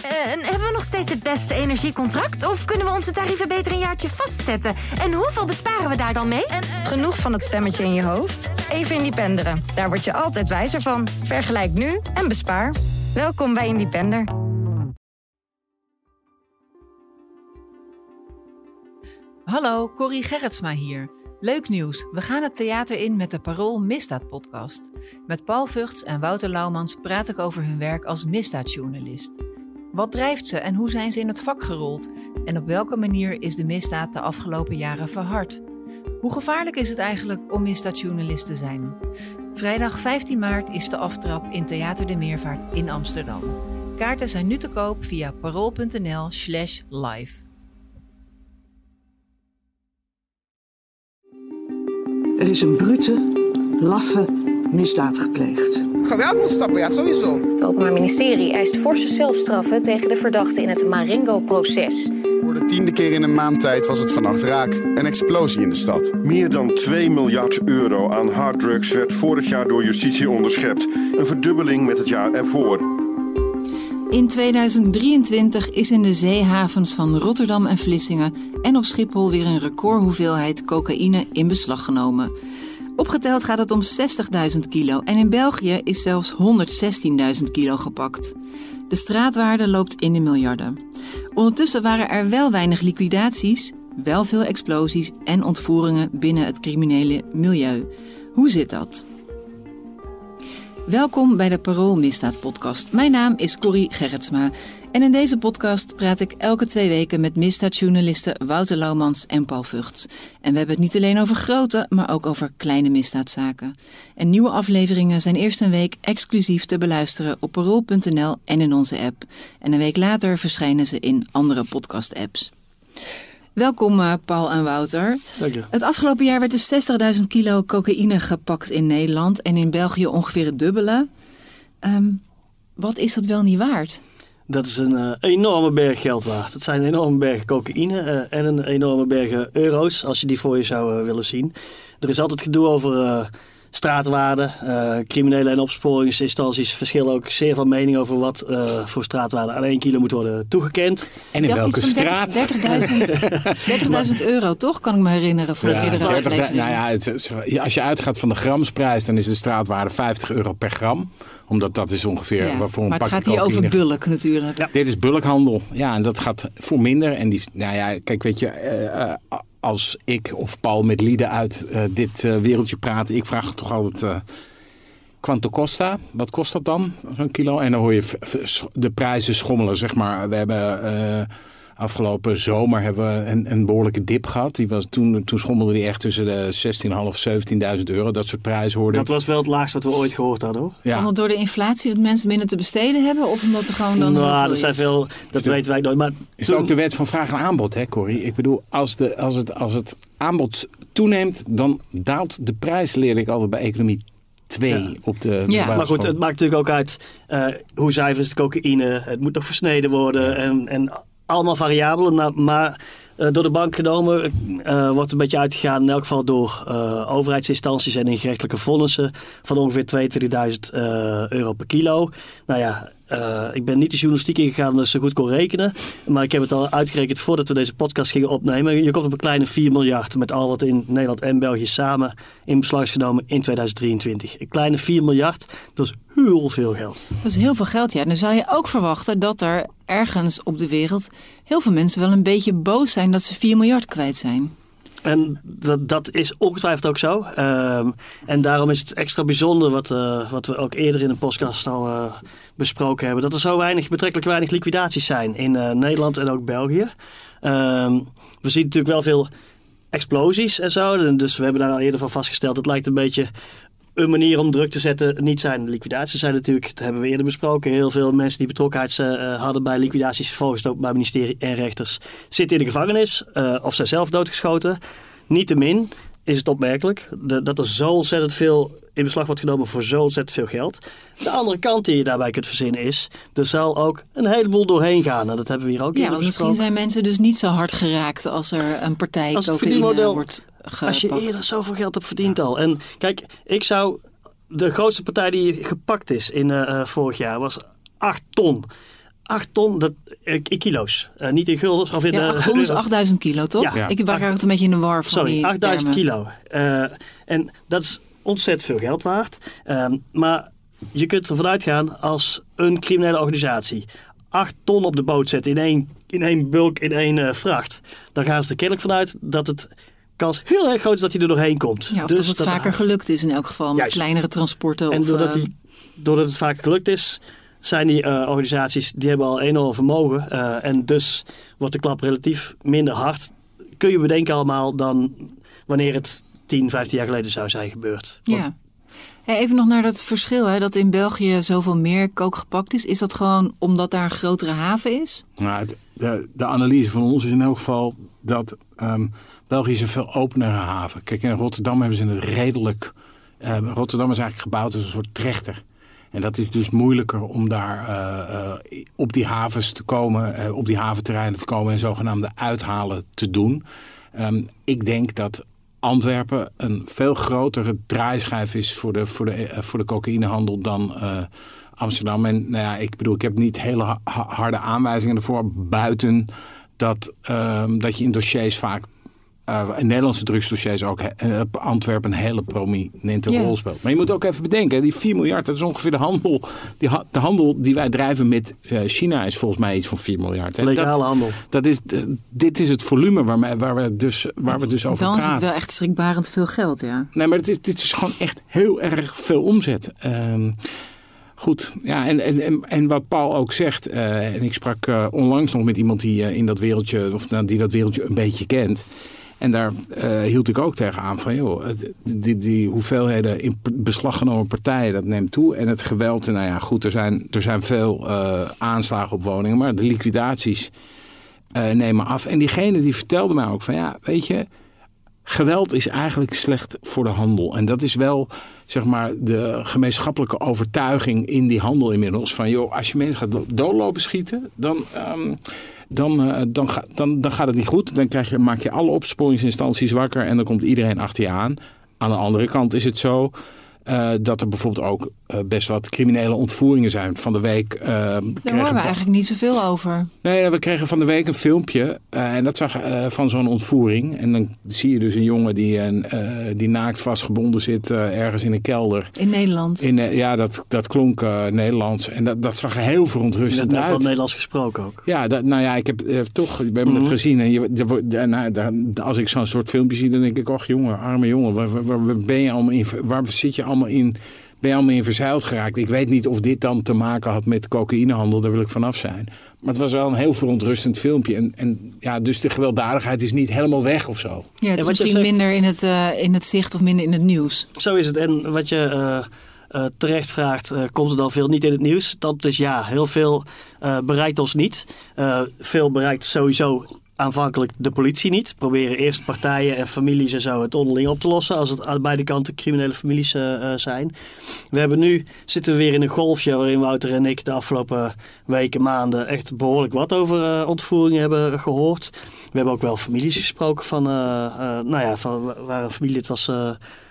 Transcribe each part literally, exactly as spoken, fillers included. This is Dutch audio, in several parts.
Uh, en hebben we nog steeds het beste energiecontract? Of kunnen we onze tarieven beter een jaartje vastzetten? En hoeveel besparen we daar dan mee? En, uh... Genoeg van het stemmetje in je hoofd? Even Independeren. Daar word je altijd wijzer van. Vergelijk nu en bespaar. Welkom bij Independer. Hallo, Corrie Gerritsma hier. Leuk nieuws, we gaan het theater in met de Parool Misdaad-podcast. Met Paul Vugts en Wouter Laumans praat ik over hun werk als misdaadjournalist. Wat drijft ze en hoe zijn ze in het vak gerold? En op welke manier is de misdaad de afgelopen jaren verhard? Hoe gevaarlijk is het eigenlijk om misdaadjournalist te zijn? Vrijdag vijftien maart is de aftrap in Theater de Meervaart in Amsterdam. Kaarten zijn nu te koop via parool.nl slash live. Er is een brute, laffe misdaad gepleegd. Geweld moet stoppen, ja, sowieso. Het Openbaar Ministerie eist forse zelfstraffen tegen de verdachten in het Marengo-proces. Voor de tiende keer in een maand tijd was het vannacht raak. Een explosie in de stad. Meer dan twee miljard euro aan harddrugs werd vorig jaar door justitie onderschept. Een verdubbeling met het jaar ervoor. In tweeduizend drieëntwintig is in de zeehavens van Rotterdam en Vlissingen en op Schiphol weer een recordhoeveelheid cocaïne in beslag genomen. Opgeteld gaat het om zestigduizend kilo en in België is zelfs honderdzestienduizend kilo gepakt. De straatwaarde loopt in de miljarden. Ondertussen waren er wel weinig liquidaties, wel veel explosies en ontvoeringen binnen het criminele milieu. Hoe zit dat? Welkom bij de Parool Misdaad podcast. Mijn naam is Corrie Gerritsma en in deze podcast praat ik elke twee weken met misdaadjournalisten Wouter Laumans en Paul Vugts. En we hebben het niet alleen over grote, maar ook over kleine misdaadzaken. En nieuwe afleveringen zijn eerst een week exclusief te beluisteren op parool punt n l en in onze app. En een week later verschijnen ze in andere podcast-apps. Welkom uh, Paul en Wouter. Dank je. Het afgelopen jaar werd dus zestigduizend kilo cocaïne gepakt in Nederland en in België ongeveer het dubbele. Um, wat is dat wel niet waard? Dat is een uh, enorme berg geld waard. Het zijn enorme bergen cocaïne uh, en een enorme bergen euro's, als je die voor je zou uh, willen zien. Er is altijd gedoe over uh, straatwaarde. Uh, criminele en opsporingsinstanties verschillen ook zeer van mening over wat uh, voor straatwaarde aan één kilo moet worden toegekend. En in welke straat? dertigduizend euro, toch? Kan ik me herinneren. Voor ja, de dertig, nou ja, het, als je uitgaat van de gramsprijs, dan is de straatwaarde vijftig euro per gram. Omdat dat is ongeveer ja, waarvoor een maar het pakje gaat hier cocaïne. over bulk natuurlijk. Ja. Dit is bulkhandel. Ja, en dat gaat voor minder. En die, nou ja, kijk, weet je, uh, als ik of Paul met lieden uit uh, dit uh, wereldje praten, ik vraag toch altijd uh, quanto costa? Wat kost dat dan? Zo'n kilo? En dan hoor je f- f- de prijzen schommelen, zeg maar. We hebben uh, afgelopen zomer hebben we een, een behoorlijke dip gehad. Die was, toen, toen schommelde die echt tussen de zestienduizend, zeventienduizend euro. Dat soort prijzen hoorden. Dat was wel het laagste wat we ooit gehoord hadden, hoor. Ja. Omdat door de inflatie dat mensen minder te besteden hebben? Of omdat er gewoon dan... Nou, dat zijn veel... Dat de, weten wij nooit. Maar is toen... ook de wet van vraag en aanbod, hè, Corrie? Ik bedoel, als, de, als, het, als het aanbod toeneemt, dan daalt de prijs, leer ik altijd bij economie twee ja. op de ja. Maar goed, het maakt natuurlijk ook uit uh, hoe zuiver is de cocaïne. Het moet nog versneden worden en... en allemaal variabelen, maar uh, door de bank genomen uh, wordt een beetje uitgegaan, in elk geval door uh, overheidsinstanties en in gerechtelijke vonnissen van ongeveer tweeëntwintigduizend uh, euro per kilo. Nou ja, uh, ik ben niet de journalistiek ingegaan omdat ik zo goed kon rekenen, maar ik heb het al uitgerekend voordat we deze podcast gingen opnemen. Je komt op een kleine vier miljard met al wat in Nederland en België samen in beslag is genomen in tweeduizend drieëntwintig. Een kleine vier miljard, dat is heel veel geld. Dat is heel veel geld, ja. Dan zou je ook verwachten dat er ergens op de wereld heel veel mensen wel een beetje boos zijn dat ze vier miljard kwijt zijn. En dat, dat is ongetwijfeld ook zo. Um, en daarom is het extra bijzonder wat, uh, wat we ook eerder in de podcast al uh, besproken hebben. Dat er zo weinig, betrekkelijk weinig liquidaties zijn in uh, Nederland en ook België. Um, we zien natuurlijk wel veel explosies en zo. Dus we hebben daar al eerder van vastgesteld. Het lijkt een beetje een manier om druk te zetten niet zijn. De liquidaties zijn natuurlijk, dat hebben we eerder besproken, heel veel mensen die betrokkenheid uh, hadden bij liquidaties volgens het Openbaar Ministerie en rechters zitten in de gevangenis uh, of zijn zelf doodgeschoten. Niettemin is het opmerkelijk de, dat er zo ontzettend veel in beslag wordt genomen voor zo ontzettend veel geld. De andere kant die je daarbij kunt verzinnen is, er zal ook een heleboel doorheen gaan. En dat hebben we hier ook ja, eerder want besproken. Misschien zijn mensen dus niet zo hard geraakt als er een partij cocaïne wordt gepakt. Als je eerder zoveel geld hebt verdiend al. En kijk, ik zou... De grootste partij die gepakt is in uh, vorig jaar was acht ton. acht ton, dat, uh, kilo's. Uh, niet in guldens. Of in, ja, acht ton is achtduizend kilo, toch? Ja, ik ben eigenlijk een beetje in de war van sorry, die achtduizend termen. kilo. Uh, en dat is ontzettend veel geld waard. Uh, maar je kunt ervan uitgaan als een criminele organisatie acht ton op de boot zet in één, in één bulk, in één uh, vracht. Dan gaan ze er kennelijk vanuit dat het kans heel erg groot is dat hij er doorheen komt. Ja, of dus dat het dat vaker gelukt is in elk geval. Met Juist. kleinere transporten. En of, doordat, uh, die, doordat het vaker gelukt is, zijn die uh, organisaties, die hebben al enorm vermogen. Uh, en dus wordt de klap relatief minder hard. Kun je bedenken allemaal dan wanneer het tien, vijftien jaar geleden zou zijn gebeurd. Ja. Hey, even nog naar dat verschil, hè, dat in België zoveel meer kook gepakt is. Is dat gewoon omdat daar een grotere haven is? Nou, het, de, de analyse van ons is in elk geval dat um, België is een veel openere haven. Kijk, in Rotterdam hebben ze het redelijk... Uh, Rotterdam is eigenlijk gebouwd als een soort trechter. En dat is dus moeilijker om daar uh, uh, op die havens te komen, uh, op die haventerreinen te komen en zogenaamde uithalen te doen. Um, ik denk dat Antwerpen een veel grotere draaischijf is voor de, voor de, uh, voor de cocaïnehandel dan uh, Amsterdam. En nou ja, ik bedoel, ik heb niet hele ha- harde aanwijzingen ervoor, buiten dat, um, dat je in dossiers vaak, uh, in Nederlandse drugsdossiers ook, uh, Antwerpen een hele prominente Yeah. rol speelt. Maar je moet ook even bedenken, die vier miljard, dat is ongeveer de handel. Die ha- de handel die wij drijven met uh, China is volgens mij iets van vier miljard. Hè? Legale dat, handel. Dat is, uh, dit is het volume waar, waar, we, dus, waar we dus over Dan praten. is het wel echt schrikbarend veel geld, ja. Nee, maar dit, dit is gewoon echt heel erg veel omzet. Um, Goed, ja, en, en, en wat Paul ook zegt, uh, en ik sprak uh, onlangs nog met iemand die uh, in dat wereldje, of uh, die dat wereldje een beetje kent. En daar uh, hield ik ook tegen aan van, joh, die, die, die hoeveelheden in beslag genomen partijen, dat neemt toe. En het geweld, nou ja, goed, er zijn, er zijn veel uh, aanslagen op woningen, maar de liquidaties uh, nemen af. En diegene die vertelde mij ook van, ja, weet je, geweld is eigenlijk slecht voor de handel. En dat is wel, zeg maar, de gemeenschappelijke overtuiging in die handel inmiddels. Van, joh, als je mensen gaat doodlopen schieten, dan, um, dan, uh, dan, ga, dan, dan gaat het niet goed. Dan krijg je, maak je alle opsporingsinstanties wakker en dan komt iedereen achter je aan. Aan de andere kant is het zo uh, dat er bijvoorbeeld ook uh, best wat criminele ontvoeringen zijn. Van de week... Uh, Daar horen we eigenlijk niet zoveel over. Nee, we kregen van de week een filmpje. Uh, en dat zag uh, van zo'n ontvoering. En dan zie je dus een jongen die, uh, die naakt vastgebonden zit uh, ergens in een kelder. In Nederland? In, uh, ja, dat, dat klonk uh, Nederlands. En dat, dat zag er heel verontrustend net uit. wat Nederlands gesproken ook. Ja, dat, nou ja, ik heb uh, toch... We hebben mm-hmm. het gezien. En je, de, de, nou, de, als ik zo'n soort filmpje zie, dan denk ik... Och jongen, arme jongen. Waar, waar, waar, ben je allemaal in, waar zit je allemaal in... Ben je allemaal in verzeild geraakt. Ik weet niet of dit dan te maken had met cocaïnehandel. Daar wil ik vanaf zijn. Maar het was wel een heel verontrustend filmpje. En, en ja, dus de gewelddadigheid is niet helemaal weg of zo. Ja, het is misschien zegt, minder in het, uh, in het zicht of minder in het nieuws. Zo is het. En wat je uh, uh, terecht vraagt, uh, komt er dan veel niet in het nieuws? Dat is ja, heel veel uh, bereikt ons niet. Uh, veel bereikt sowieso aanvankelijk de politie niet. Proberen eerst partijen en families en zo het onderling op te lossen. Als het aan beide kanten criminele families uh, zijn. We hebben nu, zitten we weer in een golfje waarin Wouter en ik de afgelopen weken, maanden echt behoorlijk wat over uh, ontvoeringen hebben gehoord. We hebben ook wel families gesproken van, uh, uh, nou ja, van waar een familielid was uh,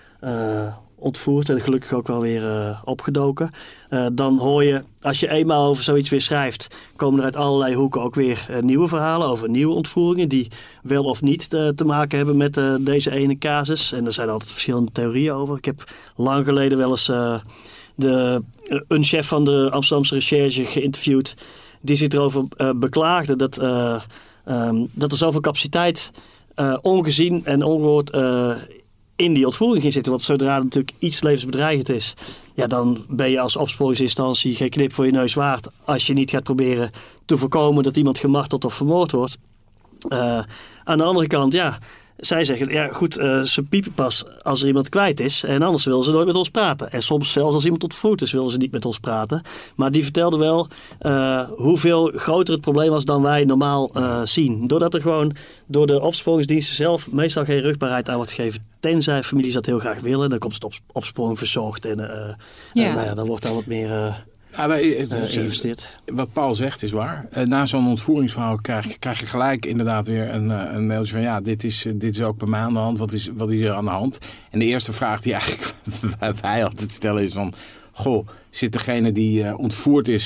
uh, ontvoerd en gelukkig ook wel weer uh, opgedoken. Uh, dan hoor je, als je eenmaal over zoiets weer schrijft, komen er uit allerlei hoeken ook weer uh, nieuwe verhalen over nieuwe ontvoeringen die wel of niet uh, te maken hebben met uh, deze ene casus. En er zijn altijd verschillende theorieën over. Ik heb lang geleden wel eens uh, de, uh, een chef van de Amsterdamse recherche geïnterviewd die zich erover uh, beklaagde dat, uh, um, dat er zoveel capaciteit uh, ongezien en ongehoord uh, in die ontvoering ging zitten. Want zodra het natuurlijk iets levensbedreigend is, ja, dan ben je als opsporingsinstantie geen knip voor je neus waard als je niet gaat proberen te voorkomen dat iemand gemarteld of vermoord wordt. Uh, aan de andere kant, ja, zij zeggen, ja goed, uh, ze piepen pas als er iemand kwijt is en anders willen ze nooit met ons praten. En soms zelfs als iemand ontvoerd is, willen ze niet met ons praten. Maar die vertelde wel uh, hoeveel groter het probleem was dan wij normaal uh, zien. Doordat er gewoon door de opsporingsdiensten zelf meestal geen rugbaarheid aan wordt gegeven. Tenzij families dat heel graag willen, dan komt het op opsporing verzorgd en, uh, ja. en nou ja, dan wordt daar wat meer... Uh, Ja, maar, uh, wat Paul zegt is waar. Uh, na zo'n ontvoeringsverhaal krijg, krijg je gelijk inderdaad weer een, uh, een mailtje van... ja, dit is, uh, dit is ook bij mij aan de hand. Wat is, wat is er aan de hand? En de eerste vraag die eigenlijk wij altijd stellen is van... goh, zit degene die uh, ontvoerd is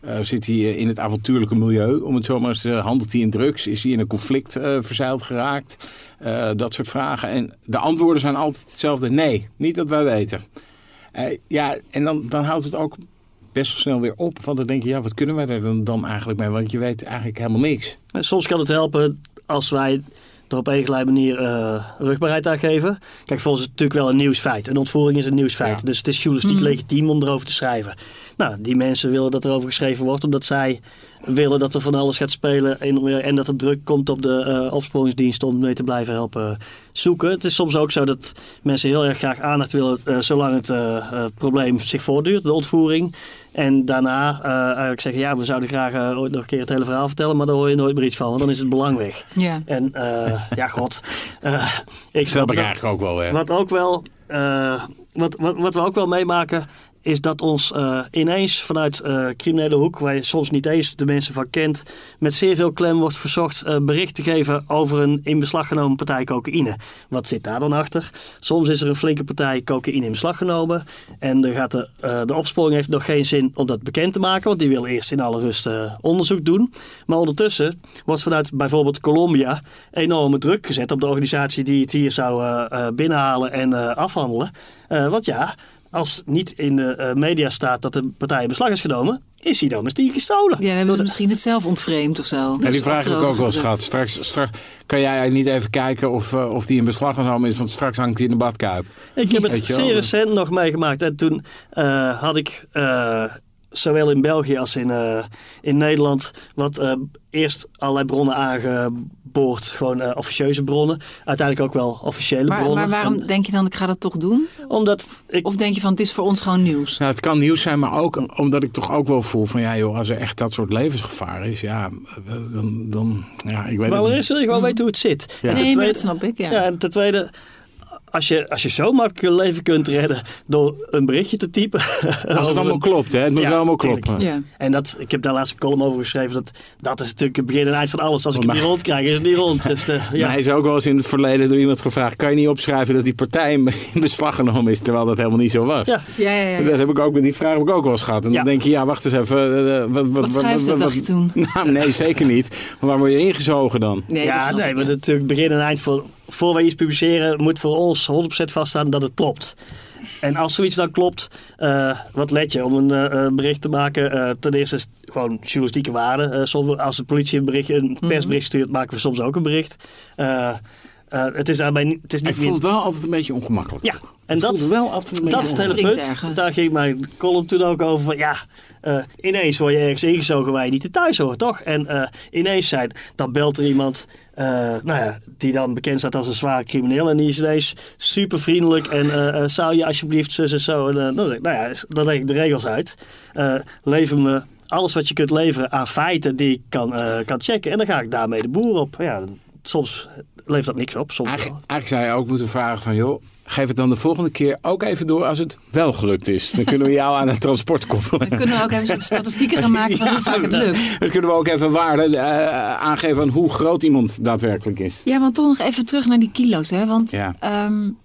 Uh, zit hij in het avontuurlijke milieu, om het zo maar eens, uh, handelt hij in drugs? Is hij in een conflict uh, verzeild geraakt? Uh, dat soort vragen. En de antwoorden zijn altijd hetzelfde. Nee, niet dat wij weten. Uh, ja, en dan, dan houdt het ook best wel snel weer op. Want dan denk je, ja, wat kunnen wij er dan, dan eigenlijk mee? Want je weet eigenlijk helemaal niks. En soms kan het helpen als wij er op een gelijke manier uh, rugbaarheid aan geven. Kijk, voor ons is het natuurlijk wel een nieuwsfeit. Een ontvoering is een nieuwsfeit. Ja. Dus het is journalistiek mm. legitiem om erover te schrijven. Nou, die mensen willen dat er over geschreven wordt, omdat zij willen dat er van alles gaat spelen en, en dat er druk komt op de uh, opsporingsdienst om mee te blijven helpen zoeken. Het is soms ook zo dat mensen heel erg graag aandacht willen uh, zolang het uh, uh, probleem zich voortduurt, de ontvoering. En daarna uh, eigenlijk zeggen, ja, we zouden graag uh, ooit nog een keer het hele verhaal vertellen, maar daar hoor je nooit meer iets van, want dan is het belang weg. Ja. En uh, ja, god. Uh, ik snap ik eigenlijk ook wel. Hè. Wat ook wel, uh, wat, wat, wat we ook wel meemaken, is dat ons uh, ineens vanuit uh, criminele hoek, waar je soms niet eens de mensen van kent, met zeer veel klem wordt verzocht uh, bericht te geven over een in beslag genomen partij cocaïne. Wat zit daar dan achter? Soms is er een flinke partij cocaïne in beslag genomen en dan gaat de, uh, de opsporing heeft nog geen zin om dat bekend te maken, want die wil eerst in alle rust uh, onderzoek doen. Maar ondertussen wordt vanuit bijvoorbeeld Colombia enorme druk gezet op de organisatie die het hier zou uh, uh, binnenhalen en uh, afhandelen. Uh, want ja, als niet in de uh, media staat dat de partij in beslag is genomen, is hij domestiek gestolen. Ja, dan hebben ze misschien het zelf ontvreemd of zo. Ja, die vraag heb ik ook wel eens gehad. Straks, straks kan jij niet even kijken of, uh, of die in beslag genomen is, want straks hangt hij in de badkuip. Ik heb het zeer recent nog meegemaakt. En toen uh, had ik uh, zowel in België als in, uh, in Nederland wat uh, eerst allerlei bronnen aangeboord. Gewoon uh, officieuze bronnen. Uiteindelijk ook wel officiële maar, bronnen. Maar waarom en, denk je dan, ik ga dat toch doen? Omdat ik, of denk je van, het is voor ons gewoon nieuws? Nou, het kan nieuws zijn, maar ook omdat ik toch ook wel voel van, ja joh, als er echt dat soort levensgevaar is, ja, dan, dan ja, ik weet maar het allereerst wil je gewoon mm. weten hoe het zit. Ja. En nee, tweede, maar dat snap ik, ja. ja en ten tweede, Als je, als je zo makkelijk een leven kunt redden door een berichtje te typen. Als het allemaal klopt, hè? Het moet ja, wel allemaal kloppen. Ja. En dat, ik heb daar laatst een column over geschreven. Dat, dat is natuurlijk het begin en eind van alles. Als ik het niet rond krijg, is het niet rond. Dus de, ja. Hij is ook wel eens in het verleden door iemand gevraagd, kan je niet opschrijven dat die partij in beslag genomen is, terwijl dat helemaal niet zo was. Ja. Ja, ja, ja, ja. Dat heb ik ook met die vraag heb ik ook wel eens gehad. En ja. dan denk je, ja, wacht eens even. Uh, wat wat schrijft dat, dacht je toen? Nou, nee, zeker niet. Maar waar word je ingezogen dan? Nee, ja, nee, maar natuurlijk begin en eind voor... Voor wij iets publiceren, moet voor ons honderd procent vaststaan dat het klopt. En als zoiets dan klopt, uh, wat let je om een uh, bericht te maken? Uh, ten eerste is het gewoon journalistieke waarde. Uh, soms, als de politie een, bericht, een persbericht stuurt, maken we soms ook een bericht. Uh, uh, het is daarbij, het is niet ik voel het wel altijd een beetje ongemakkelijk. Ja, en dat, wel altijd een dat is het hele punt. Ergens. Daar ging mijn column toen ook over van ja... Uh, ineens word je ergens ingezogen waar je niet thuis hoort, toch? En uh, ineens zijn, dan belt er iemand uh, nou ja, die dan bekend staat als een zware crimineel. En die is ineens super vriendelijk. En uh, uh, zou je alsjeblieft zus en zo. En, uh, dan zeg ik, nou ja, dan leg ik de regels uit. Uh, lever me alles wat je kunt leveren aan feiten die ik kan, uh, kan checken. En dan ga ik daarmee de boer op. Ja, soms levert dat niks op. Soms eigenlijk, eigenlijk zou je ook moeten vragen van joh, geef het dan de volgende keer ook even door als het wel gelukt is. Dan kunnen we jou aan het transport koppelen. Dan kunnen we ook even statistieken gaan maken van ja, hoe vaak het lukt. Dan kunnen we ook even waarde uh, aangeven aan hoe groot iemand daadwerkelijk is. Ja, want toch nog even terug naar die kilo's. Hè? Want ja. um,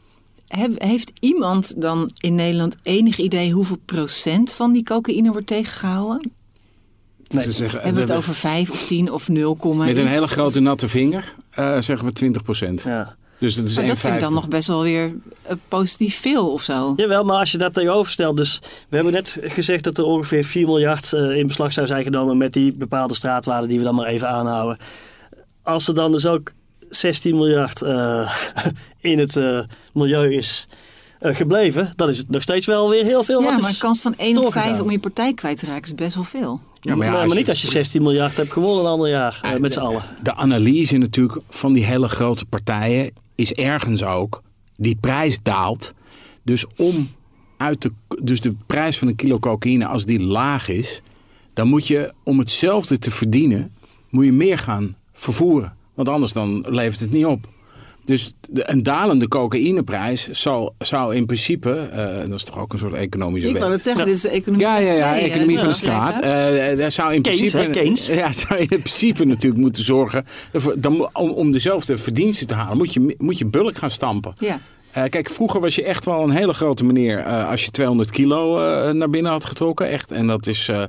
heb, heeft iemand dan in Nederland enig idee hoeveel procent van die cocaïne wordt tegengehouden? Nee. Ze zeggen, hebben we het over vijf of tien of nul komma Met een hele grote natte vinger uh, zeggen we twintig procent. Ja. Dus dat is maar dat vind ik dan nog best wel weer uh, positief veel of zo. Jawel, maar als je dat tegenover stelt. Dus we hebben net gezegd dat er ongeveer vier miljard uh, in beslag zou zijn genomen met die bepaalde straatwaarden die we dan maar even aanhouden. Als er dan dus ook zestien miljard uh, in het uh, milieu is uh, gebleven, dan is het nog steeds wel weer heel veel. Ja, wat maar is een kans van één op vijf om je partij kwijt te raken is best wel veel. Ja, maar, ja, maar, maar niet als je zestien miljard hebt gewonnen een ander jaar uh, met z'n allen. De analyse natuurlijk van die hele grote partijen is ergens ook, die prijs daalt. Dus om uit de, dus de prijs van een kilo cocaïne, als die laag is, dan moet je om hetzelfde te verdienen, moet je meer gaan vervoeren. Want anders dan levert het niet op. Dus de, een dalende cocaïneprijs zal, zou in principe, uh, dat is toch ook een soort economische wet. Ik wou het zeggen, dit is de economie ja, van de ja, straat. Ja, economie van de straat. Uh, daar zou in Keynes, principe, hè, Keynes. Ja, zou je in principe natuurlijk moeten zorgen, dan, om, om dezelfde verdiensten te halen, moet je, moet je bulk gaan stampen. Ja. Uh, kijk, vroeger was je echt wel een hele grote meneer uh, als je tweehonderd kilo uh, naar binnen had getrokken. Echt. En dat is... Uh,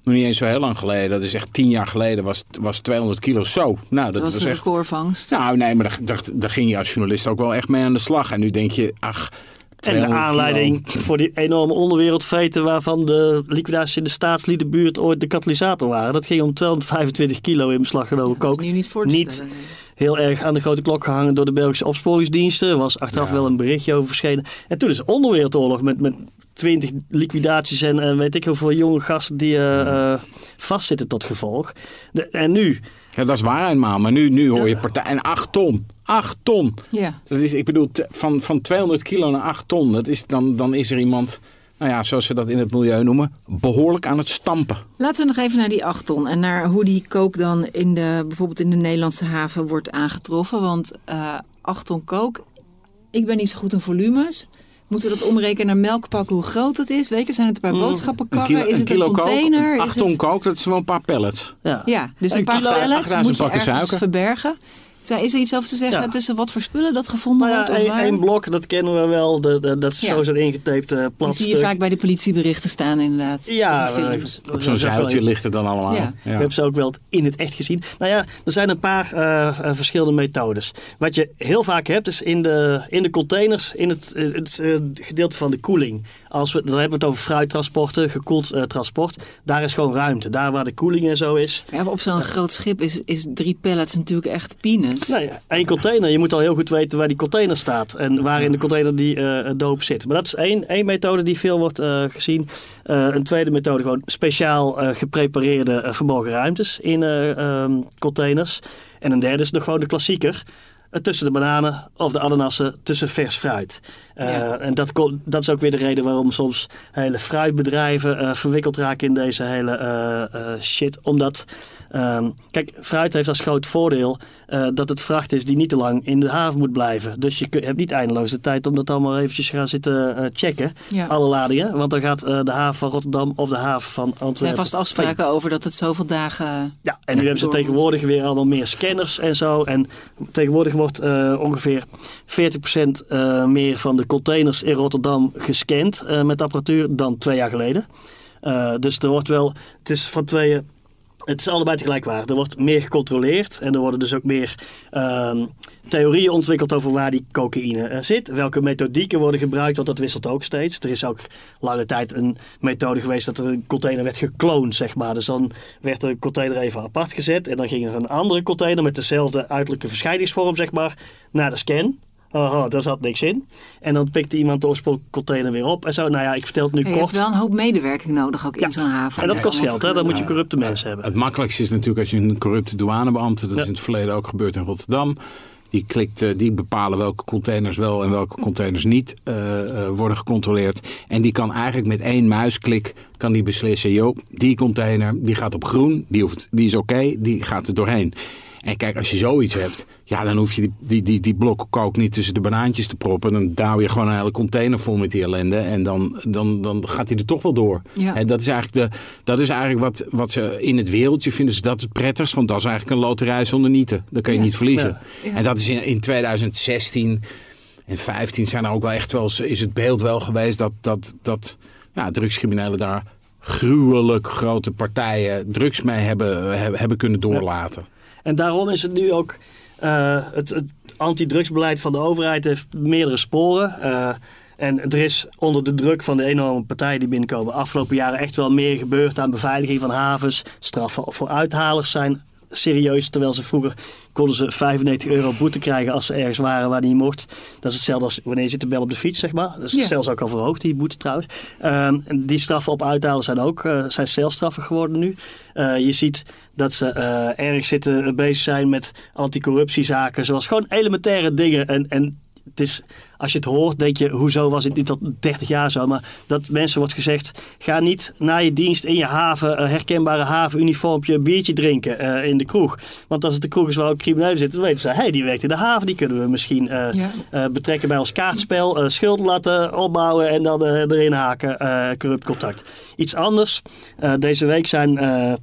nog niet eens zo heel lang geleden. Dat is echt tien jaar geleden. Was, was tweehonderd kilo zo. Nou, dat, dat was, was een echt recordvangst. Nou, nee, maar daar, daar, daar ging je als journalist ook wel echt mee aan de slag. En nu denk je, ach... En de aanleiding kilo. voor die enorme onderwereldfeiten waarvan de liquidaties in de staatsliedenbuurt ooit de katalysator waren. Dat ging om tweehonderdvijfentwintig kilo in beslag genomen. Ja, dat is nu niet voor te niet stellen. heel erg aan de grote klok gehangen door de Belgische opsporingsdiensten. Er was achteraf ja. wel een berichtje over verschenen. En toen is de onderwereldoorlog met, met twintig liquidaties en uh, weet ik hoeveel jonge gasten die uh, uh, vastzitten tot gevolg. De, en nu... Ja, dat is waar eenmaal. Maar nu, nu hoor je partij... En acht ton. Acht ton. Ja. Dat is, ik bedoel, t- van, van tweehonderd kilo naar acht ton. Dat is, dan, dan is er iemand, nou ja, zoals ze dat in het milieu noemen, behoorlijk aan het stampen. Laten we nog even naar die acht ton. En naar hoe die kook dan in de, bijvoorbeeld in de Nederlandse haven wordt aangetroffen. Want uh, acht ton kook, ik ben niet zo goed in volumes. Moeten we dat omrekenen naar melkpakken, hoe groot dat is? Weet je, zijn het een paar mm. boodschappenkarren? Een kilo, is het een, een container? Kook, acht ton het... kook, dat is wel een paar pallets. Ja, ja dus een, een paar kilo, pallets moet je ergens suiker. verbergen. Is er iets over te zeggen ja. tussen wat voor spullen dat gevonden nou ja, wordt? Of één blok, dat kennen we wel. De, de, dat is ja. zo zo'n ingetaped uh, plat zie je vaak bij de politieberichten staan inderdaad. Ja, films. Op zo'n zeiltje ligt het dan allemaal. Ja. Ja. We hebben ze ook wel in het echt gezien. Nou ja, er zijn een paar uh, verschillende methodes. Wat je heel vaak hebt is in de, in de containers, in het, het, het gedeelte van de koeling. Als we, dan hebben we het over fruittransporten, gekoeld uh, transport. Daar is gewoon ruimte. Daar waar de koeling en zo is. Ja, op zo'n uh, groot schip is, is drie pallets natuurlijk echt peanuts. Nou ja, één container. Je moet al heel goed weten waar die container staat. En waar in de container die uh, doop zit. Maar dat is één, één methode die veel wordt uh, gezien. Uh, een tweede methode, gewoon speciaal uh, geprepareerde uh, verborgen ruimtes in uh, um, containers. En een derde is nog gewoon de klassieker. Tussen de bananen of de ananassen, tussen vers fruit. Uh, ja. En dat, dat is ook weer de reden waarom soms hele fruitbedrijven uh, verwikkeld raken in deze hele uh, uh, shit. Omdat, um, kijk, fruit heeft als groot voordeel uh, dat het vracht is die niet te lang in de haven moet blijven. Dus je hebt niet eindeloos de tijd om dat allemaal eventjes gaan zitten uh, checken. Ja. Alle ladingen. Want dan gaat uh, de haven van Rotterdam of de haven van Antwerpen. Er zijn vast afspraken failliet. over dat het zoveel dagen... Ja, en nu hebben ze tegenwoordig weer allemaal meer scanners en zo. En tegenwoordig wordt uh, ongeveer veertig procent uh, meer van de containers in Rotterdam gescand uh, met apparatuur dan twee jaar geleden. Uh, dus er wordt wel, het is van tweeën, het is allebei tegelijkertijd. Er wordt meer gecontroleerd en er worden dus ook meer uh, theorieën ontwikkeld over waar die cocaïne uh, zit. Welke methodieken worden gebruikt, want dat wisselt ook steeds. Er is ook lange tijd een methode geweest dat er een container werd gekloond, zeg maar. Dus dan werd de container even apart gezet en dan ging er een andere container met dezelfde uiterlijke verscheidingsvorm, zeg maar, naar de scan. Oh, daar zat niks in. En dan pikte iemand de oorspronkelijke container weer op. En zo, nou ja, ik vertel het nu ja, je kort. Je hebt wel een hoop medewerking nodig ook ja. in zo'n haven. En dat kost ja, geld, hè? Dan moet je corrupte ja. mensen hebben. Het makkelijkste is natuurlijk als je een corrupte douanebeambte, dat ja. is in het verleden ook gebeurd in Rotterdam. Die, klikt, die bepalen welke containers wel en welke containers niet uh, uh, worden gecontroleerd. En die kan eigenlijk met één muisklik kan die beslissen, joh, die container die gaat op groen, die, hoeft, die is oké, okay, die gaat er doorheen. En kijk, als je zoiets hebt, ja, dan hoef je die, die, die, die blokken kook niet tussen de banaantjes te proppen. Dan douw je gewoon een hele container vol met die ellende. En dan, dan, dan gaat hij er toch wel door. Ja. En dat is eigenlijk, de, dat is eigenlijk wat, wat ze in het wereldje vinden ze dat het prettigst. Want dat is eigenlijk een loterij zonder nieten. Dat kan je ja. niet verliezen. Ja. Ja. En dat is in, in tweeduizend zestien en vijftien zijn er ook wel echt wel, is het beeld wel geweest dat, dat, dat ja, drugscriminelen daar gruwelijk grote partijen drugs mee hebben, hebben, hebben kunnen doorlaten. Ja. En daarom is het nu ook uh, het, het antidrugsbeleid van de overheid heeft meerdere sporen. Uh, en er is onder de druk van de enorme partijen die binnenkomen afgelopen jaren echt wel meer gebeurd aan beveiliging van havens. Straffen voor uithalers zijn serieus, terwijl ze vroeger konden ze vijfennegentig euro boete krijgen als ze ergens waren waar niet mocht. Dat is hetzelfde als wanneer je zit te bellen op de fiets, zeg maar. Dat is ja. zelfs ook al verhoogd, die boete trouwens. Um, die straffen op uithalen zijn ook uh, zijn celstraffen geworden nu. Uh, je ziet dat ze uh, erg zitten bezig zijn met anticorruptiezaken, zoals gewoon elementaire dingen. En, en het is, als je het hoort, denk je, hoezo was het niet al dertig jaar zo? Maar dat mensen wordt gezegd, ga niet na je dienst in je haven, uh, herkenbare havenuniformpje, een biertje drinken uh, in de kroeg. Want als het de kroeg is waar ook criminelen zitten, dan weten ze, hé, hey, die werkt in de haven, die kunnen we misschien uh, ja. uh, betrekken bij ons kaartspel, uh, schulden laten opbouwen en dan uh, erin haken, uh, corrupt contact. Iets anders, uh, deze week zijn... Uh,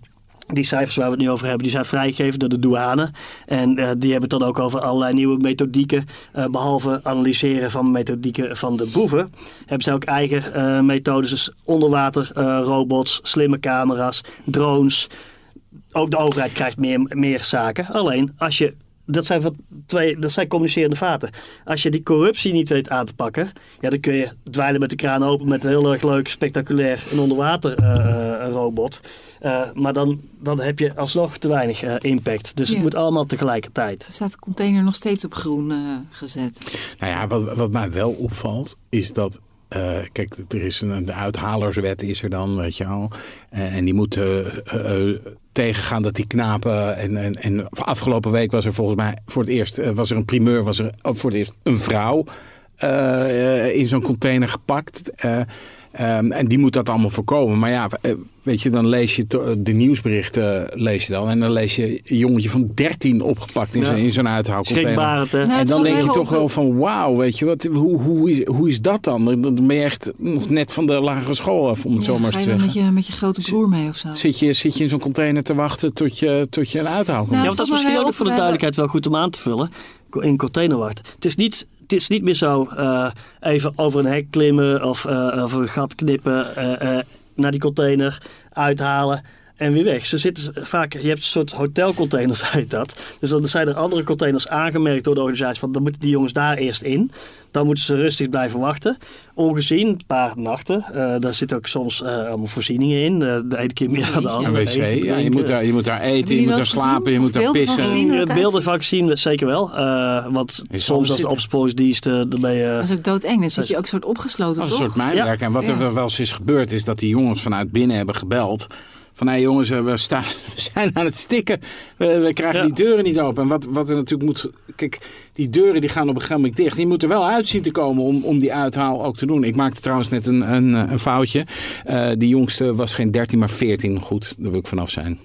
Die cijfers waar we het nu over hebben, die zijn vrijgegeven door de douane. En uh, die hebben het dan ook over allerlei nieuwe methodieken. Uh, behalve analyseren van methodieken van de boeven, hebben ze ook eigen uh, methodes. Dus onderwater uh, robots, slimme camera's, drones. Ook de overheid krijgt meer, meer zaken. Alleen, als je... Dat zijn, van twee, dat zijn communicerende vaten. Als je die corruptie niet weet aan te pakken, ja, dan kun je dweilen met de kraan open met een heel erg leuk, spectaculair, een onderwater uh, robot. Uh, maar dan, dan heb je alsnog te weinig uh, impact. Dus ja. Het moet allemaal tegelijkertijd. Staat de container nog steeds op groen uh, gezet? Nou ja, wat, wat mij wel opvalt, is dat Uh, kijk, er is een de uithalerswet is er dan, weet je wel. Uh, en die moeten uh, uh, tegengaan dat die knapen. En, en, en afgelopen week was er volgens mij voor het eerst uh, was er een primeur, was er voor het eerst een vrouw uh, uh, in zo'n container gepakt. Uh, um, en die moet dat allemaal voorkomen. Maar ja, uh, weet je, dan lees je to, de nieuwsberichten lees je dan. En dan lees je een jongetje van dertien opgepakt in, ja. zo, in zo'n uithaalcontainer. Schrikbarend, hè? Nou, en dan denk je toch wel van wauw, weet je, wat, hoe, hoe, is, hoe is dat dan? Dan ben je echt nog net van de lagere school af, om het ja, zo maar te zeggen. Ga je met je, met je grote broer mee of zo? Zit je, zit je in zo'n container te wachten tot je, tot je een uithaal komt? Nou, ja, want dat is misschien ook voor de duidelijkheid wel goed om aan te vullen. In containerwacht. Het is niet... Het is niet meer zo uh, even over een hek klimmen of uh, over een gat knippen, uh, uh, naar die container uithalen en weer weg. Ze zitten vaak, je hebt een soort hotelcontainers, heet dat. Dus dan zijn er andere containers aangemerkt door de organisatie van dan moeten die jongens daar eerst in. Dan moeten ze rustig blijven wachten. Ongezien, een paar nachten. Uh, daar zitten ook soms uh, allemaal voorzieningen in. Uh, de ene keer meer dan de andere. Een wc, ja, je, moet daar, je moet daar eten, je moet daar slapen, je moet daar pissen. Het beeld ervan gezien zeker wel. Uh, want is soms als de opsporingsdiensten ermee... Uh, dat is ook doodeng. Dan zit je ook soort opgesloten, als toch? Een soort mijnwerk. Ja. En wat er ja. wel eens is gebeurd is dat die jongens vanuit binnen hebben gebeld. Van hé hey jongens, we, staan, we zijn aan het stikken. We, we krijgen ja. die deuren niet open. En wat, wat er natuurlijk moet... Kijk, die deuren die gaan op een gegeven moment dicht. Die moeten wel uitzien te komen om, om die uithaal ook te doen. Ik maakte trouwens net een, een, een foutje. Uh, die jongste was geen dertien, maar veertien. Goed, daar wil ik vanaf zijn.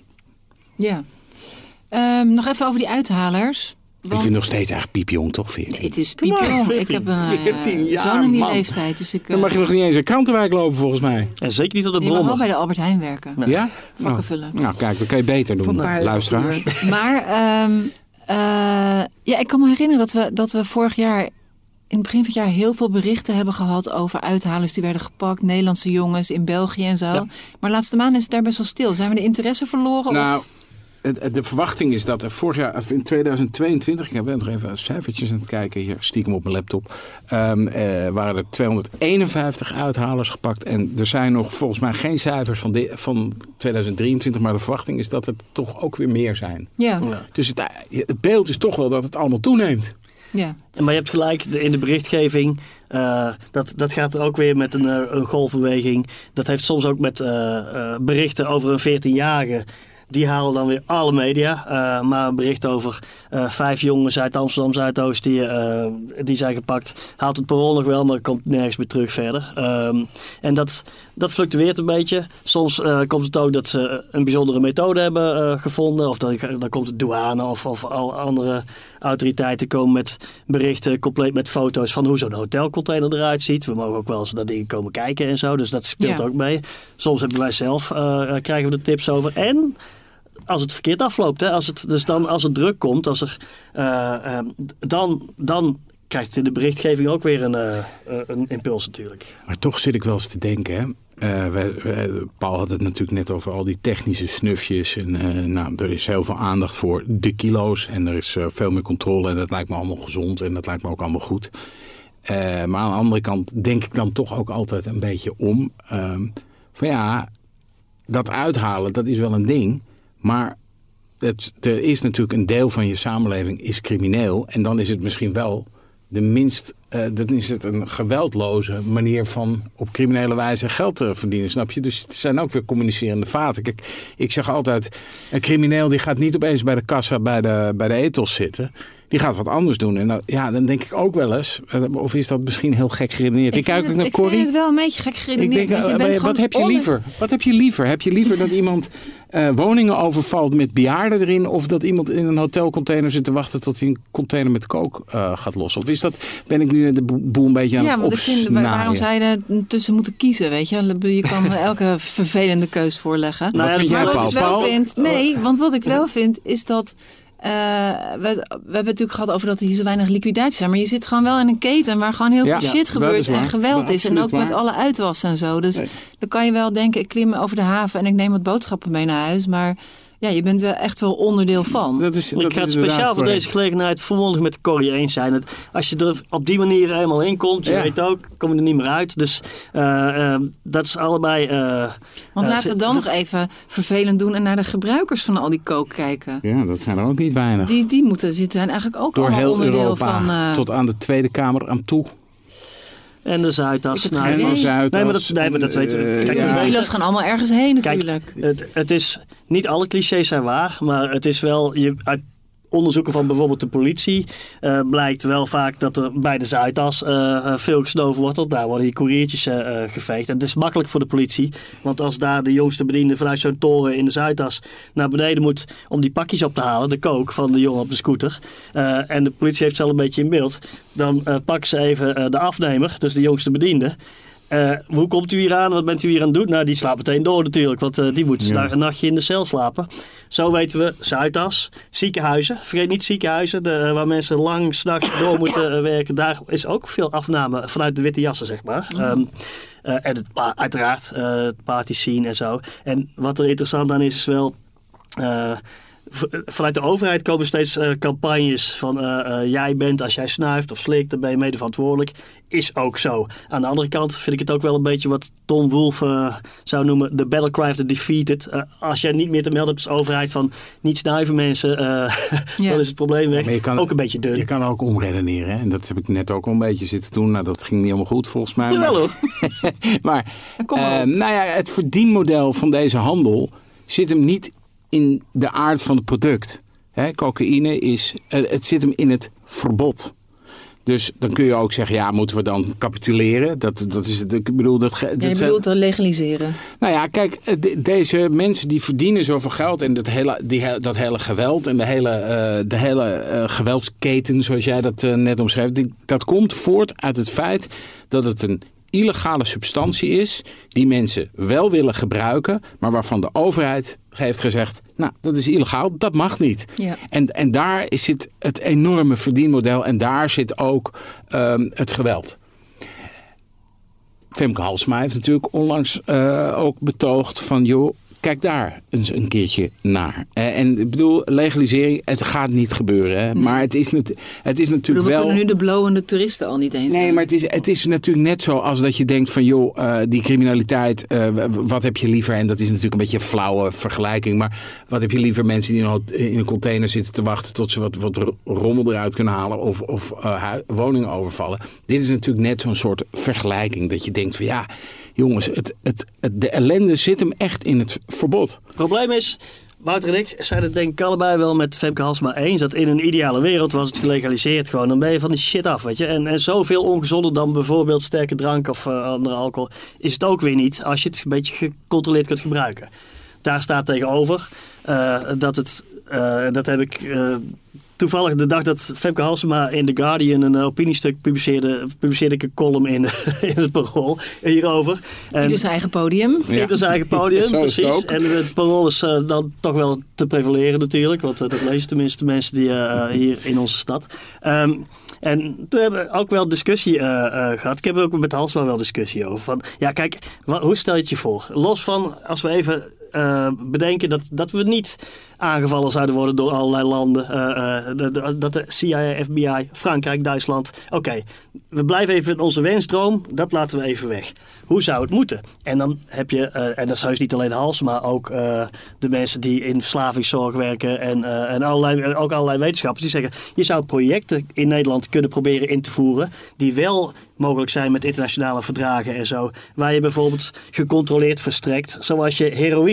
Ja. Um, nog even over die uithalers. Want... Ik vind nog steeds eigenlijk piepjong, toch? veertien. Nee, het is piepjong. Ik heb een veertien, ja, zoon in die man. leeftijd. Dus ik, uh... Dan mag je nog niet eens een krantenwijk lopen, volgens mij. En zeker niet op de brommer. Je mag wel bij de Albert Heijn werken. Nee. Ja? Vakken nou, vullen. Nou, kijk, dat kan je beter doen, luisteraars. Maar um, uh, ja, ik kan me herinneren dat we, dat we vorig jaar... in het begin van het jaar heel veel berichten hebben gehad over uithalers die werden gepakt. Nederlandse jongens in België en zo. Ja. Maar de laatste maanden is het daar best wel stil. Zijn we de interesse verloren? Nou... Of... De verwachting is dat er vorig jaar, in tweeduizend tweeëntwintig, ik heb nog even cijfertjes aan het kijken, hier stiekem op mijn laptop, um, uh, waren er tweehonderdeenenvijftig uithalers gepakt. En er zijn nog volgens mij geen cijfers van, de, van tweeduizend drieëntwintig, maar de verwachting is dat het toch ook weer meer zijn. Ja. Ja. Dus het, het beeld is toch wel dat het allemaal toeneemt. Ja. Maar je hebt gelijk, in de berichtgeving, uh, dat, dat gaat ook weer met een, een golfbeweging. Dat heeft soms ook met uh, uh, berichten over een veertienjarige. Die halen dan weer alle media. Uh, maar een bericht over uh, vijf jongens uit Amsterdam Zuidoost die, uh, die zijn gepakt. Haalt het parool nog wel, maar komt nergens meer terug verder. Um, en dat, dat fluctueert een beetje. Soms uh, komt het ook dat ze een bijzondere methode hebben uh, gevonden. Of dan, dan komt het douane of, of al andere autoriteiten komen met berichten compleet met foto's van hoe zo'n hotelcontainer eruit ziet. We mogen ook wel eens naar dingen komen kijken en zo. Dus dat speelt ja. ook mee. Soms hebben wij zelf, uh, krijgen we de tips over. En als het verkeerd afloopt, hè, als het, dus dan als het druk komt, als er, uh, uh, dan, dan krijgt het in de berichtgeving ook weer een, uh, een impuls natuurlijk. Maar toch zit ik wel eens te denken, hè. Uh, wij, wij, Paul had het natuurlijk net over al die technische snufjes. En uh, nou, er is heel veel aandacht voor de kilo's. En er is uh, veel meer controle. En dat lijkt me allemaal gezond. En dat lijkt me ook allemaal goed. Uh, maar aan de andere kant denk ik dan toch ook altijd een beetje om. Uh, van ja, dat uithalen, dat is wel een ding. Maar het, er is natuurlijk een deel van je samenleving is crimineel. En dan is het misschien wel de minst... Uh, dan is het een geweldloze manier van op criminele wijze geld te verdienen, snap je? Dus het zijn ook weer communicerende vaten. Kijk, ik zeg altijd, een crimineel die gaat niet opeens bij de kassa bij de, bij de ethos zitten. Die gaat wat anders doen. En dan, ja, dan denk ik ook wel eens... Of is dat misschien heel gek geredeneerd? Ik, ik kijk vind, ook het, naar ik Corrie. vind het wel een beetje gek geredeneerd. Ik denk, je uh, wat heb je onder... liever? Wat heb je liever? Heb je liever dat iemand uh, woningen overvalt met bejaarden erin... of dat iemand in een hotelcontainer zit te wachten... tot hij een container met kook uh, gaat lossen? Of is dat, ben ik nu de boel een beetje aan ja, het want opsnaaien? ik vind, waarom zou je er tussen moeten kiezen, weet je? Je kan elke vervelende keus voorleggen. Nou, wat vind jij, maar Paul? wat ik wel Paul? vind, nee, want wat ik wel vind is dat... Uh, we, we hebben het natuurlijk gehad over dat er hier zo weinig liquidatie zijn. Maar je zit gewoon wel in een keten waar gewoon heel ja, veel shit ja, gebeurt en geweld dat is. En ook waar. met alle uitwassen en zo. Dus nee. dan kan je wel denken, ik klim over de haven en ik neem wat boodschappen mee naar huis. Maar ja, je bent wel echt wel onderdeel van. Dat is, dat ik ga het is speciaal voor correct. deze gelegenheid volmondig met Corrie eens zijn. Het, als je er op die manier eenmaal in komt, je ja. weet ook, kom je er niet meer uit. Dus uh, uh, dat is allebei... Uh, Want uh, laten we dan dat, nog even vervelend doen en naar de gebruikers van al die kook kijken. Ja, dat zijn er ook niet weinig. Die, die moeten zitten zijn eigenlijk ook Door allemaal heel onderdeel Europa van... Uh, tot aan de Tweede Kamer aan toe. En de Zuidas. Ik heb Nou, geen En de idee. Zuidas. nee, maar dat, nee, maar dat weten we. Kijk, ja. we de weten- kilo's gaan allemaal ergens heen natuurlijk. Kijk, het, het is niet alle clichés zijn waar, maar het is wel je, uit onderzoeken van bijvoorbeeld de politie uh, blijkt wel vaak dat er bij de Zuidas uh, veel gesnoven wordt. Want daar worden die koeriertjes uh, geveegd. En het is makkelijk voor de politie, want als daar de jongste bediende vanuit zo'n toren in de Zuidas naar beneden moet om die pakjes op te halen, de kook van de jongen op de scooter, uh, en de politie heeft ze al een beetje in beeld, dan uh, pakken ze even uh, de afnemer, dus de jongste bediende. Uh, hoe komt u hier aan? Wat bent u hier aan het doen? Nou, die slaapt meteen door natuurlijk, want uh, die moet ja. een nachtje in de cel slapen. Zo weten we, Zuidas, ziekenhuizen. Vergeet niet ziekenhuizen, de, uh, waar mensen lang s'nachts door moeten uh, werken. Daar is ook veel afname vanuit de witte jassen, zeg maar. Mm. Um, uh, en het, uiteraard uh, het party scene en zo. En wat er interessant aan is, is wel... Uh, Vanuit de overheid komen steeds uh, campagnes van uh, uh, jij bent als jij snuift of slikt, dan ben je mede verantwoordelijk. Is ook zo. Aan de andere kant vind ik het ook wel een beetje wat Tom Wolfe uh, zou noemen de battle cry of the defeated. Uh, als jij niet meer te melden hebt als overheid van niet snuiven mensen, uh, ja. dan is het probleem weg. Je kan, ook een beetje dun. Je kan ook omredeneren. Hè? En dat heb ik net ook al een beetje zitten doen. Nou, dat ging niet helemaal goed volgens mij. Jawel hoor. maar uh, nou ja, het verdienmodel van deze handel zit hem niet in de aard van het product. Hè, cocaïne is, het zit hem in het verbod. Dus dan kun je ook zeggen, ja, moeten we dan capituleren? Dat, dat is het, ik bedoel... Dat, dat ja, je bedoelt zijn, legaliseren. Nou ja, kijk, de, deze mensen die verdienen zoveel geld en dat hele, die, dat hele geweld en de hele, uh, de hele uh, geweldsketen, zoals jij dat uh, net omschreef, die, dat komt voort uit het feit dat het een illegale substantie is die mensen wel willen gebruiken, maar waarvan de overheid heeft gezegd, nou, dat is illegaal, dat mag niet. Ja. En, en daar zit het enorme verdienmodel en daar zit ook um, het geweld. Femke Halsema heeft natuurlijk onlangs uh, ook betoogd van, joh, kijk daar eens een keertje naar. En ik bedoel, legalisering, het gaat niet gebeuren. Hè? Nee. Maar het is, het is natuurlijk bedoel, we wel... We kunnen nu de blowende toeristen al niet eens Nee, zijn. maar het is, het is natuurlijk net zo als dat je denkt van, joh, uh, die criminaliteit, uh, wat heb je liever? En dat is natuurlijk een beetje een flauwe vergelijking. Maar wat heb je liever? Mensen die in een container zitten te wachten tot ze wat, wat rommel eruit kunnen halen of, of uh, woningen overvallen. Dit is natuurlijk net zo'n soort vergelijking dat je denkt van, ja, jongens, het, het, het, de ellende zit hem echt in het verbod. Het probleem is, Wouter en ik zijn het denk ik allebei wel met Femke Halsema eens, dat in een ideale wereld was het gelegaliseerd gewoon. Dan ben je van die shit af, weet je. En, en zoveel ongezonder dan bijvoorbeeld sterke drank of uh, andere alcohol is het ook weer niet als je het een beetje gecontroleerd kunt gebruiken. Daar staat tegenover uh, dat het, uh, dat heb ik... Uh, Toevallig de dag dat Femke Halsema in The Guardian een opiniestuk publiceerde, publiceerde ik een column in, in het Parool hierover. En ieder zijn eigen podium. Ja. Ieder zijn eigen podium, precies. Het en het Parool is uh, dan toch wel te prevaleren natuurlijk, want uh, dat lezen tenminste de mensen die uh, hier in onze stad. Um, en toen hebben we ook wel discussie uh, uh, gehad. Ik heb er ook met Halsema wel discussie over. Van, ja, kijk, wat, hoe stel je het je voor? Los van, als we even uh, bedenken dat, dat we niet aangevallen zouden worden door allerlei landen. Uh, uh, de, de, dat de C I A, F B I, Frankrijk, Duitsland. Oké, okay, we blijven even in onze wensdroom. Dat laten we even weg. Hoe zou het moeten? En dan heb je, uh, en dat is heus niet alleen Halsema, maar ook uh, de mensen die in verslavingszorg werken en, uh, en allerlei, ook allerlei wetenschappers die zeggen, je zou projecten in Nederland kunnen proberen in te voeren die wel mogelijk zijn met internationale verdragen en zo. Waar je bijvoorbeeld gecontroleerd verstrekt, zoals je heroïne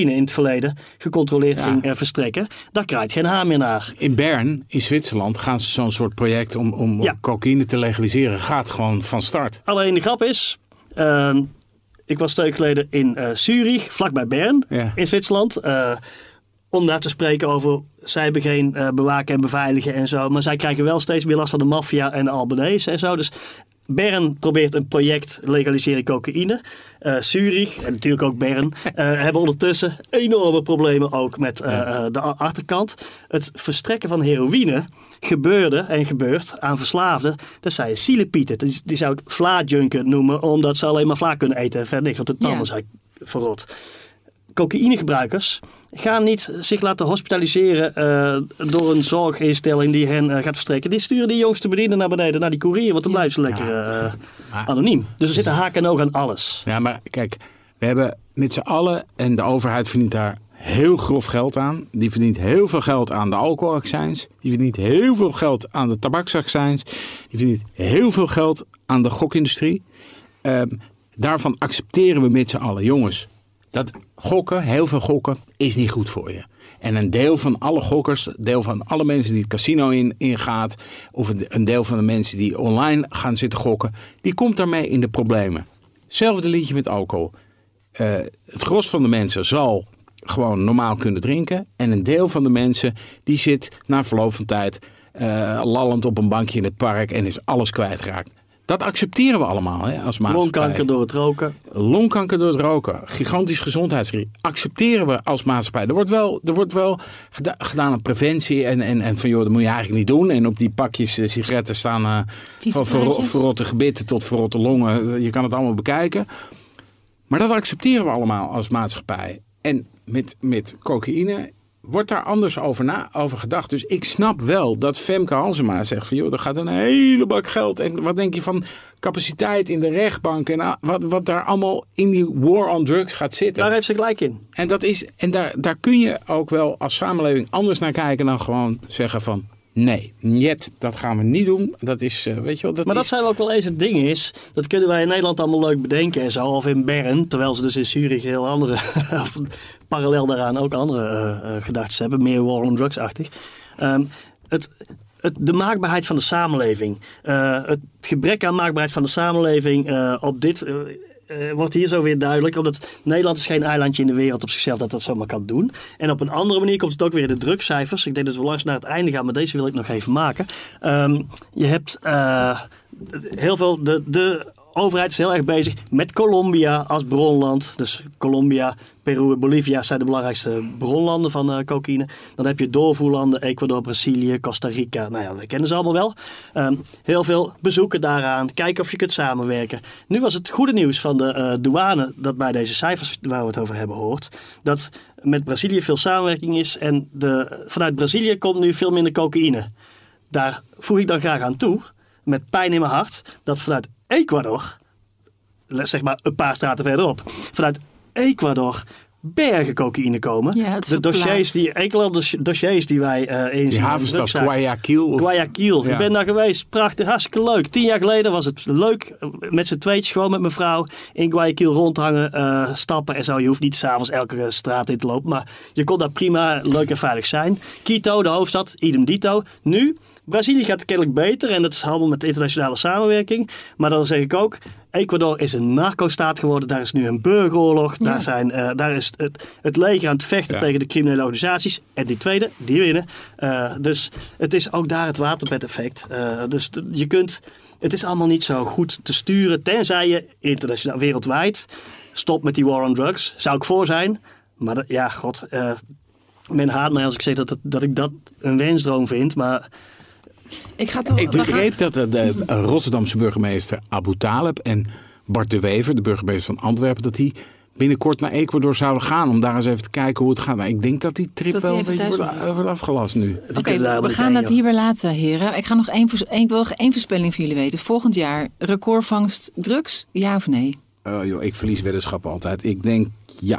cocaïne in het verleden gecontroleerd ja. ging uh, verstrekken. Daar krijgt geen haar meer naar. In Bern, in Zwitserland, gaan ze zo'n soort project om, om, ja. om cocaïne te legaliseren. Gaat gewoon van start. Alleen de grap is, uh, ik was twee weken geleden in uh, Zurich, vlakbij Bern, ja. in Zwitserland. Uh, om daar te spreken over, zij hebben geen uh, bewaken en beveiligen en zo. Maar zij krijgen wel steeds meer last van de maffia en de Albanese en zo. Dus Bern probeert een project legaliseren cocaïne. Uh, Zurich en natuurlijk ook Bern uh, hebben ondertussen enorme problemen ook met uh, uh, de achterkant. Het verstrekken van heroïne gebeurde en gebeurt aan verslaafden. Dat zijn zielepieten. Die, die zou ik vlaajunken noemen, omdat ze alleen maar vla kunnen eten en verder niks, want de tanden ja. zijn verrot. Cocaïnegebruikers gaan niet zich laten hospitaliseren uh, door een zorginstelling die hen uh, gaat verstrekken. Die sturen die jongste bedienden naar beneden, naar die koerier, want dan blijven ze lekker uh, ja. anoniem. Dus er zitten haak en oog aan alles. Ja, maar kijk, we hebben met z'n allen, en de overheid verdient daar heel grof geld aan. Die verdient heel veel geld aan de alcoholaccijns. Die verdient heel veel geld aan de tabaksaccijns. Die verdient heel veel geld aan de gokindustrie. Uh, daarvan accepteren we met z'n allen, jongens. Dat gokken, heel veel gokken, is niet goed voor je. En een deel van alle gokkers, een deel van alle mensen die het casino in, ingaat, of een deel van de mensen die online gaan zitten gokken, die komt daarmee in de problemen. Hetzelfde liedje met alcohol. Uh, het gros van de mensen zal gewoon normaal kunnen drinken. En een deel van de mensen die zit na verloop van tijd uh, lallend op een bankje in het park en is alles kwijtgeraakt. Dat accepteren we allemaal hè, als maatschappij. Longkanker door het roken. Longkanker door het roken. Gigantisch gezondheidsrisico. Accepteren we als maatschappij. Er wordt wel, er wordt wel geda- gedaan aan preventie. En, en, en van joh, dat moet je eigenlijk niet doen. En op die pakjes uh, sigaretten staan uh, van ver, verrotte gebitten tot verrotte longen. Je kan het allemaal bekijken. Maar dat accepteren we allemaal als maatschappij. En met, met cocaïne wordt daar anders over, na, over gedacht. Dus ik snap wel dat Femke Halsema zegt van joh, er gaat een hele bak geld. En wat denk je van capaciteit in de rechtbank en wat, wat daar allemaal in die war on drugs gaat zitten. Daar heeft ze gelijk in. En, dat is, en daar, daar kun je ook wel als samenleving anders naar kijken dan gewoon zeggen van nee, niet, dat gaan we niet doen. Dat is, uh, weet je wel, dat maar is... dat zijn ook wel eens het ding is. Dat kunnen wij in Nederland allemaal leuk bedenken en zo. Of in Bern, terwijl ze dus in Zurich heel andere, parallel daaraan ook andere uh, uh, gedachten hebben. Meer war on drugs-achtig. Um, het, het, de maakbaarheid van de samenleving. Uh, het gebrek aan maakbaarheid van de samenleving uh, op dit... Uh, Uh, wordt hier zo weer duidelijk. Omdat Nederland is geen eilandje in de wereld op zichzelf dat dat zomaar kan doen. En op een andere manier komt het ook weer in de drugscijfers. Ik denk dat we langs naar het einde gaan, maar deze wil ik nog even maken. Um, je hebt uh, heel veel... De, de overheid is heel erg bezig met Colombia als bronland. Dus Colombia, Peru en Bolivia zijn de belangrijkste bronlanden van uh, cocaïne. Dan heb je doorvoerlanden, Ecuador, Brazilië, Costa Rica. Nou ja, we kennen ze allemaal wel. Um, heel veel bezoeken daaraan. Kijken of je kunt samenwerken. Nu was het goede nieuws van de uh, douane dat bij deze cijfers waar we het over hebben hoort. Dat met Brazilië veel samenwerking is. En de, vanuit Brazilië komt nu veel minder cocaïne. Daar voeg ik dan graag aan toe, met pijn in mijn hart, dat vanuit Ecuador, zeg maar een paar straten verderop, vanuit Ecuador bergen cocaïne komen. Ja, de dossiers die, enkele dossiers die wij uh, in die havenstad Guayaquil. Of... Guayaquil. Ja. Ik ben daar geweest. Prachtig. Hartstikke leuk. Tien jaar geleden was het leuk met z'n tweetjes gewoon met mijn vrouw in Guayaquil rondhangen, uh, stappen en zo. Je hoeft niet s'avonds elke straat in te lopen, maar je kon daar prima leuk en veilig zijn. Quito, de hoofdstad, idem dito. Nu, Brazilië gaat kennelijk beter en dat is allemaal met internationale samenwerking. Maar dan zeg ik ook, Ecuador is een narco-staat geworden. Daar is nu een burgeroorlog. Ja. Daar, zijn, uh, daar is het, het leger aan het vechten ja. tegen de criminele organisaties. En die tweede, die winnen. Uh, dus het is ook daar het waterbed-effect. Uh, dus t- je kunt, het is allemaal niet zo goed te sturen. Tenzij je internationaal, wereldwijd, stopt met die war on drugs. Zou ik voor zijn. Maar de, ja, god. Uh, men haat mij als ik zeg dat, dat, dat ik dat een wensdroom vind. Maar... Ik, ga toch, ik begreep dat de, de Rotterdamse burgemeester Abu Taleb en Bart de Wever, de burgemeester van Antwerpen, dat die binnenkort naar Ecuador zouden gaan om daar eens even te kijken hoe het gaat. Maar ik denk dat die trip dat wel een beetje wordt, wordt afgelast nu. Oké, okay, we gaan het hierbij laten, heren. Ik ga nog één, één, één voorspelling voor jullie weten. Volgend jaar recordvangst drugs, ja of nee? Uh, joh, ik verlies weddenschappen altijd. Ik denk ja.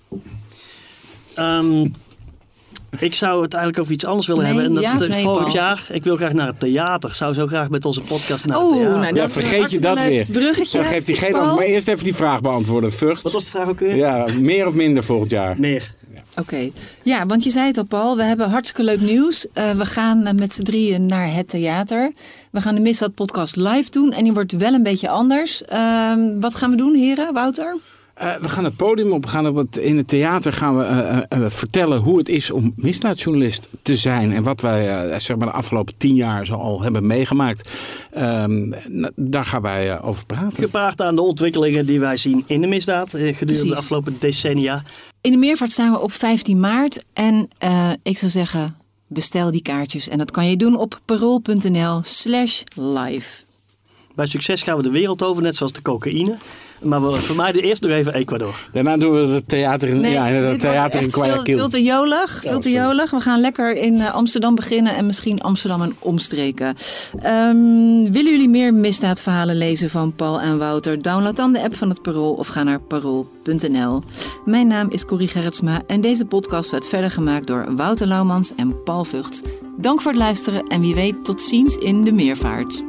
Um, Ik zou het eigenlijk over iets anders willen nee, hebben. En dat ja, is nee, volgend Paul. jaar. Ik wil graag naar het theater. Ik zou zo graag met onze podcast naar het Oeh, theater. Nou, ja, vergeet je dat weer. Bruggetje. Dan geeft hij geen antwoord. Maar eerst even die vraag beantwoorden. Vught. Wat was de vraag ook weer? Ja, meer of minder volgend jaar? Meer. Oké, okay. Ja, want je zei het al, Paul. We hebben hartstikke leuk nieuws. Uh, we gaan uh, met z'n drieën naar het theater. We gaan de Misdaad podcast live doen en die wordt wel een beetje anders. Uh, wat gaan we doen, heren? Wouter? Uh, we gaan het podium op. We gaan op het, in het theater gaan we uh, uh, vertellen hoe het is om misdaadjournalist te zijn. En wat wij uh, zeg maar de afgelopen tien jaar zo al hebben meegemaakt. Um, daar gaan wij uh, over praten. Gepaard aan de ontwikkelingen die wij zien in de misdaad uh, gedurende Precies. de afgelopen decennia. In de Meervaart staan we op vijftien maart. En uh, ik zou zeggen, bestel die kaartjes. En dat kan je doen op parool.nl slash live. Bij succes gaan we de wereld over, net zoals de cocaïne. Maar we vermijden eerst nog even Ecuador. Daarna doen we het theater in, nee, ja, het theater in Guayaquil. Veel, veel te jolig. Veel te jolig. We gaan lekker in Amsterdam beginnen en misschien Amsterdam en omstreken. Um, willen jullie meer misdaadverhalen lezen van Paul en Wouter? Download dan de app van het Parool of ga naar parool punt n l. Mijn naam is Corrie Gerritsma en deze podcast werd verder gemaakt door Wouter Laumans en Paul Vugts. Dank voor het luisteren en wie weet tot ziens in de Meervaart.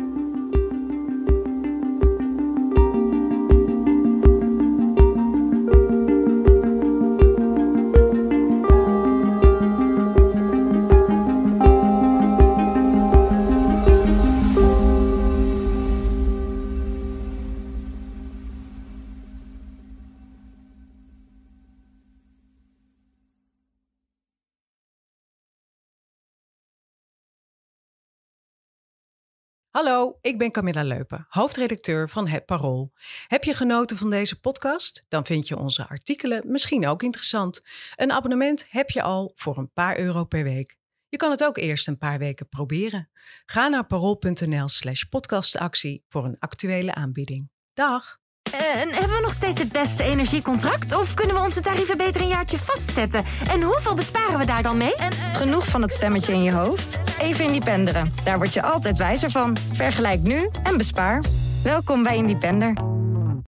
Hallo, ik ben Camilla Leupen, hoofdredacteur van Het Parool. Heb je genoten van deze podcast? Dan vind je onze artikelen misschien ook interessant. Een abonnement heb je al voor een paar euro per week. Je kan het ook eerst een paar weken proberen. Ga naar parool.nl slash podcastactie voor een actuele aanbieding. Dag! En hebben we nog steeds het beste energiecontract? Of kunnen we onze tarieven beter een jaartje vastzetten? En hoeveel besparen we daar dan mee? En, uh... Genoeg van het stemmetje in je hoofd? Even Independeren. Daar word je altijd wijzer van. Vergelijk nu en bespaar. Welkom bij Independer.